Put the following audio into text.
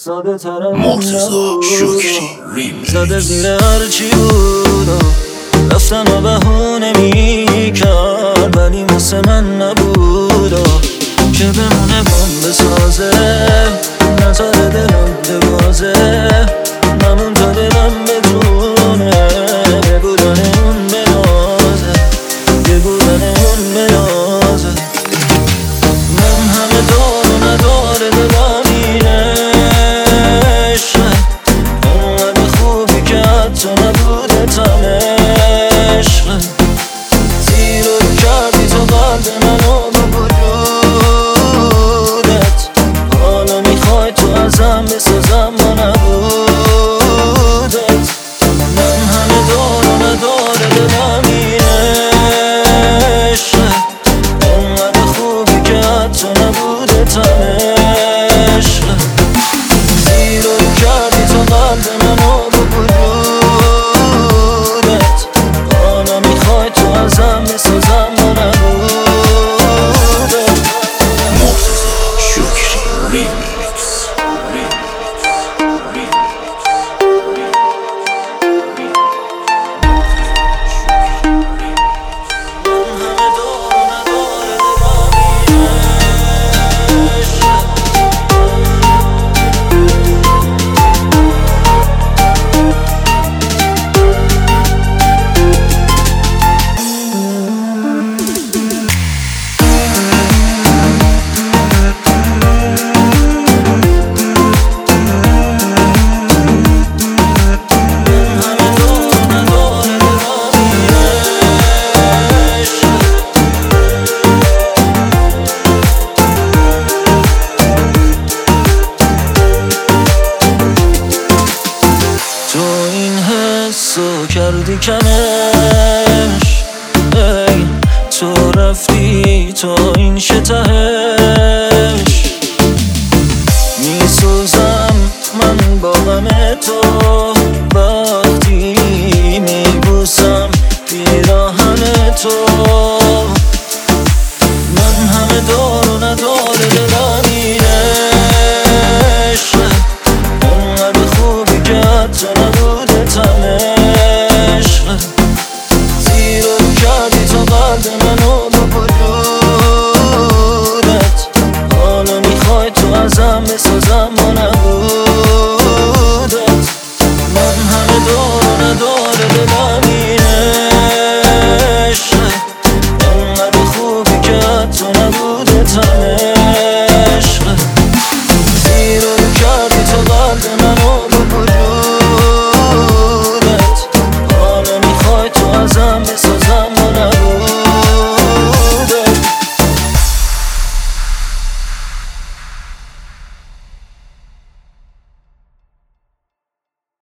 ساده ترم نبود، زده زیر هرچی بود رفتن و بهونه میکرد، ولی مثل من نبود که بمونه بمب بسازه، نذاره دلم ببازه، نمون تا دلم بتونه بگودن اون بنازه، بگودن اون بنازه. من همه دار و نداره دلم اینه عشقه، اونقدر خوبی که حتی نبوده تمشقه، زیر رو کردی تو قلب منو با وجودت، حالا میخوای تو ازم بسازم با نبودت. من همه دار و نداره دلم اینه عشقه، اونقدر خوبی که حتی نبوده تمشقه، زیر رو کردی تو قلب منو با وجودت، حالا میخوای تو ازم بسازم با نبودت. کردی کمش، ای تو رفتی تا این شتهش، میسوزم من با غم تو.